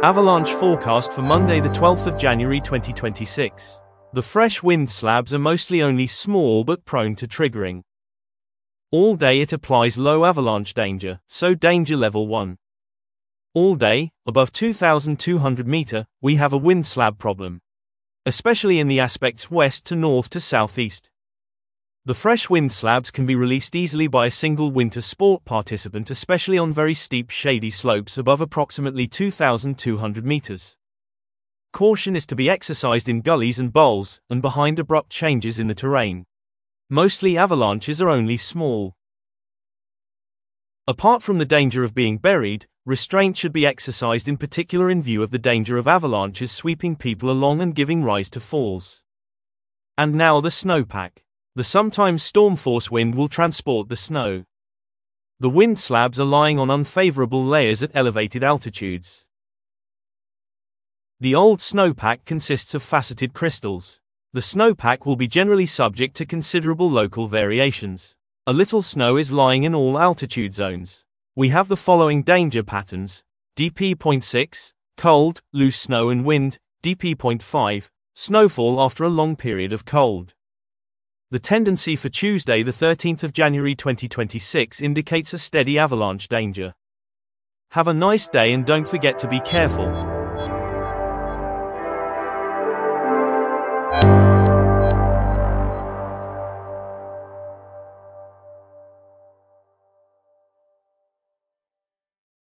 Avalanche forecast for Monday the 12th of January 2026. The fresh wind slabs are mostly only small but prone to triggering. All day it applies low avalanche danger, so danger level 1. All day, above 2,200 meter, we have a wind slab problem, especially in the aspects west to north to southeast. The fresh wind slabs can be released easily by a single winter sport participant, especially on very steep shady slopes above approximately 2,200 meters. Caution is to be exercised in gullies and bowls, and behind abrupt changes in the terrain. Mostly avalanches are only small. Apart from the danger of being buried, restraint should be exercised in particular in view of the danger of avalanches sweeping people along and giving rise to falls. And now the snowpack. The sometimes storm-force wind will transport the snow. The wind slabs are lying on unfavorable layers at elevated altitudes. The old snowpack consists of faceted crystals. The snowpack will be generally subject to considerable local variations. A little snow is lying in all altitude zones. We have the following danger patterns: DP.6, cold, loose snow and wind; DP.5, snowfall after a long period of cold. The tendency for Tuesday the 13th of January 2026 indicates a steady avalanche danger. Have a nice day and don't forget to be careful.